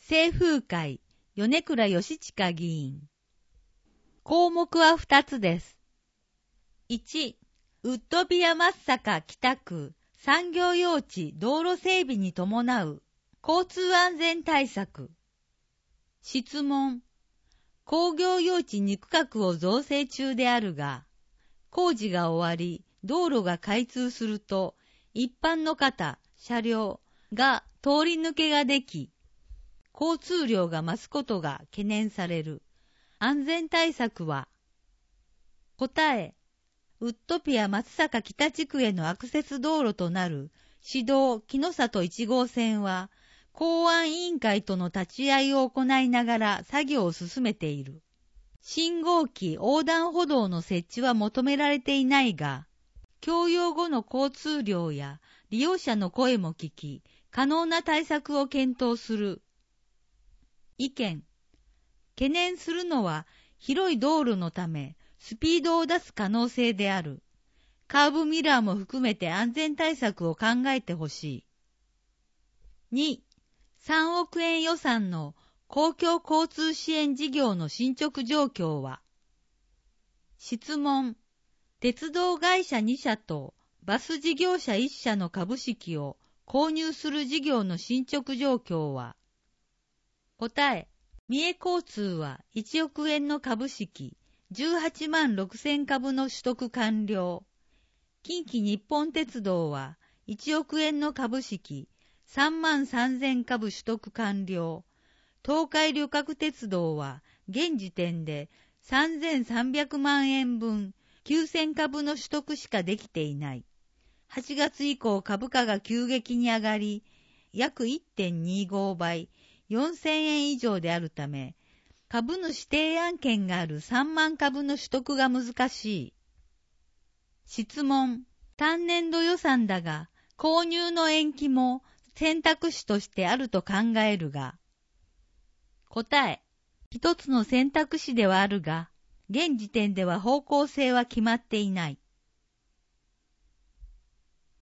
清風会、米倉義親議員。項目は2つです。1、ウッドビア松阪北区産業用地道路整備に伴う交通安全対策。質問。工業用地2区画を造成中であるが、工事が終わり、道路が開通すると、一般の方、車両が通り抜けができ、交通量が増すことが懸念される。安全対策は、答え、ウッドピア松阪北地区へのアクセス道路となる市道木の里1号線は、公安委員会との立ち会いを行いながら作業を進めている。信号機横断歩道の設置は求められていないが、供用後の交通量や利用者の声も聞き、可能な対策を検討する。意見。懸念するのは広い道路のためスピードを出す可能性である。カーブミラーも含めて安全対策を考えてほしい。2、3億円予算の公共交通支援事業の進捗状況は。質問。鉄道会社2社とバス事業者1社の株式を購入する事業の進捗状況は。答え。三重交通は1億円の株式18万6000株の取得完了。近畿日本鉄道は1億円の株式3万3000株取得完了。東海旅客鉄道は現時点で3300万円分9000株の取得しかできていない。8月以降株価が急激に上がり、約 1.25 倍、4000円以上であるため、株主提案権がある3万株の取得が難しい。質問。単年度予算だが、購入の延期も選択肢としてあると考えるが。答え。一つの選択肢ではあるが、現時点では方向性は決まっていない。